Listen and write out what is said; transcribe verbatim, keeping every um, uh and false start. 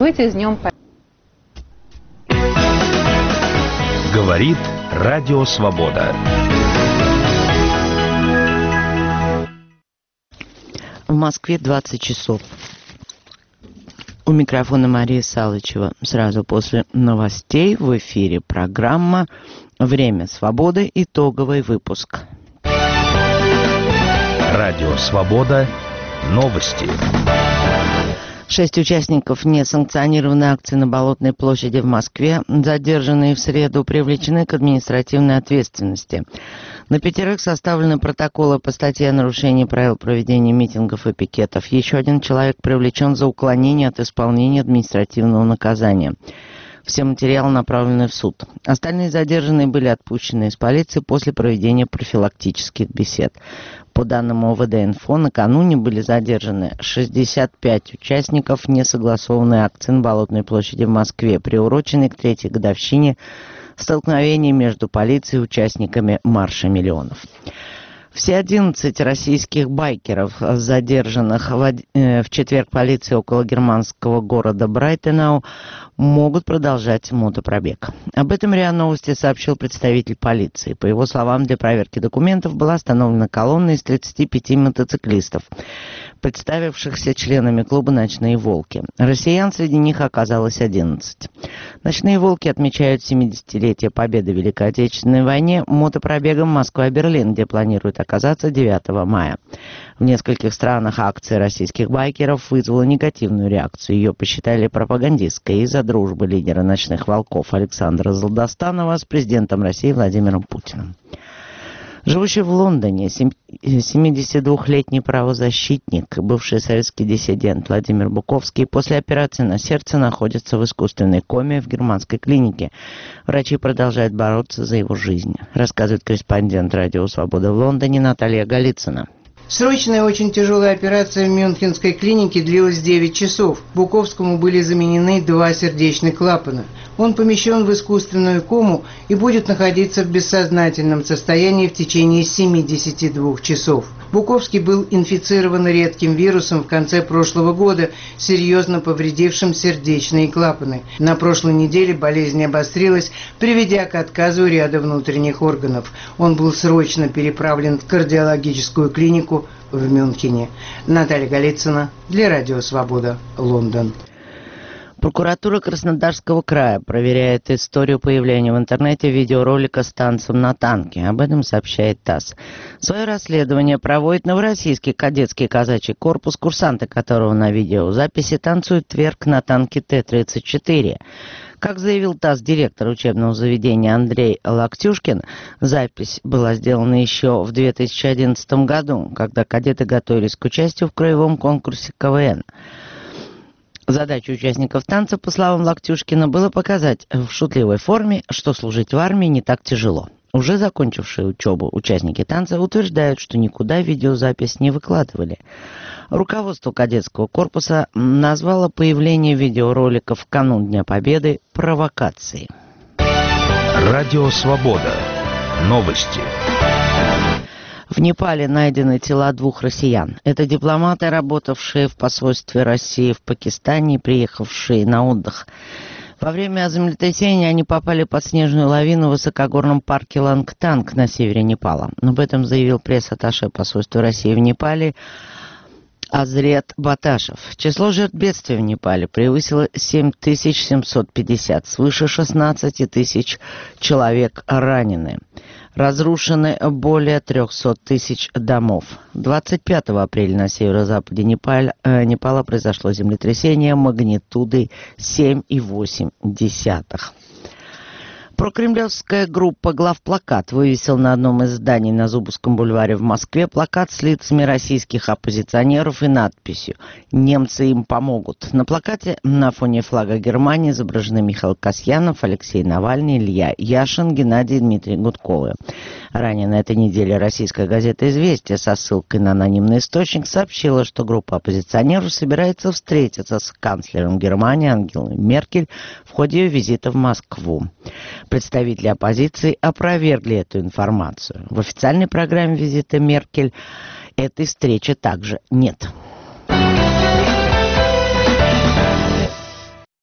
Выйти из днем. Говорит Радио Свобода. В Москве двадцать часов. У микрофона Мария Салычева. Сразу после новостей в эфире программа «Время свободы». Итоговый выпуск. Радио Свобода. Новости. Шесть участников несанкционированной акции на Болотной площади в Москве, задержанные в среду, привлечены к административной ответственности. На пятерых составлены протоколы по статье о нарушении правил проведения митингов и пикетов. Еще один человек привлечен за уклонение от исполнения административного наказания. Все материалы направлены в суд. Остальные задержанные были отпущены из полиции после проведения профилактических бесед. По данным ОВД-инфо, накануне были задержаны шестьдесят пять участников несогласованной акции на Болотной площади в Москве, приуроченной к третьей годовщине столкновений между полицией и участниками Марша миллионов. Все одиннадцать российских байкеров, задержанных в, э, в четверг полицией около германского города Брайтенау, могут продолжать мотопробег. Об этом РИА Новости сообщил представитель полиции. По его словам, для проверки документов была остановлена колонна из тридцати пяти мотоциклистов, представившихся членами клуба «Ночные волки». Россиян среди них оказалось одиннадцать. «Ночные волки» отмечают семидесятилетие победы в Великой Отечественной войне мотопробегом Москва-Берлин, где планируют оказаться девятого мая. В нескольких странах акция российских байкеров вызвала негативную реакцию. Ее посчитали пропагандистской из-за дружбы лидера «Ночных волков» Александра Золдостанова с президентом России Владимиром Путиным. Живущий в Лондоне семидесятидвухлетний правозащитник, бывший советский диссидент Владимир Буковский, после операции на сердце находится в искусственной коме в германской клинике. Врачи продолжают бороться за его жизнь, рассказывает корреспондент Радио Свобода в Лондоне Наталья Голицына. Срочная очень тяжелая операция в Мюнхенской клинике длилась девять часов. Буковскому были заменены два сердечных клапана. Он помещен в искусственную кому и будет находиться в бессознательном состоянии в течение семидесяти двух часов. Буковский был инфицирован редким вирусом в конце прошлого года, серьезно повредившим сердечные клапаны. На прошлой неделе болезнь обострилась, приведя к отказу ряда внутренних органов. Он был срочно переправлен в кардиологическую клинику в Мюнхене. Наталья Голицына для Радио Свобода, Лондон. Прокуратура Краснодарского края проверяет историю появления в интернете видеоролика с танцем на танке. Об этом сообщает ТАСС. Свое расследование проводит Новороссийский кадетский казачий корпус, курсанты которого на видеозаписи танцуют тверк на танке Т тридцать четыре. Как заявил ТАСС директор учебного заведения Андрей Локтюшкин, запись была сделана еще в две тысячи одиннадцатом году, когда кадеты готовились к участию в краевом конкурсе ка вэ эн. Задача участников танца, по словам Локтюшкина, было показать в шутливой форме, что служить в армии не так тяжело. Уже закончившие учебу участники танца утверждают, что никуда видеозапись не выкладывали. Руководство кадетского корпуса назвало появление видеороликов в канун Дня Победы провокацией. Радио Свобода. Новости. В Непале найдены тела двух россиян. Это дипломаты, работавшие в посольстве России в Пакистане и приехавшие на отдых. Во время землетрясения они попали под снежную лавину в высокогорном парке Лангтанг на севере Непала. Об этом заявил пресс-атташе посольства России в Непале Азрет Баташев. Число жертв бедствия в Непале превысило семь тысяч семьсот пятьдесят, свыше шестнадцать тысяч человек ранены. Разрушены более трехсот тысяч домов. двадцать пятого апреля на северо-западе Непаля, э, Непала произошло землетрясение магнитудой семь и восемь десятых. Прокремлевская группа «Главплакат» вывесил на одном из зданий на Зубовском бульваре в Москве плакат с лицами российских оппозиционеров и надписью «Немцы им помогут». На плакате на фоне флага Германии изображены Михаил Касьянов, Алексей Навальный, Илья Яшин, Геннадий и Дмитрий Гудковы. Ранее на этой неделе российская газета «Известия» со ссылкой на анонимный источник сообщила, что группа оппозиционеров собирается встретиться с канцлером Германии Ангелой Меркель в ходе ее визита в Москву. Представители оппозиции опровергли эту информацию. В официальной программе визита Меркель этой встречи также нет.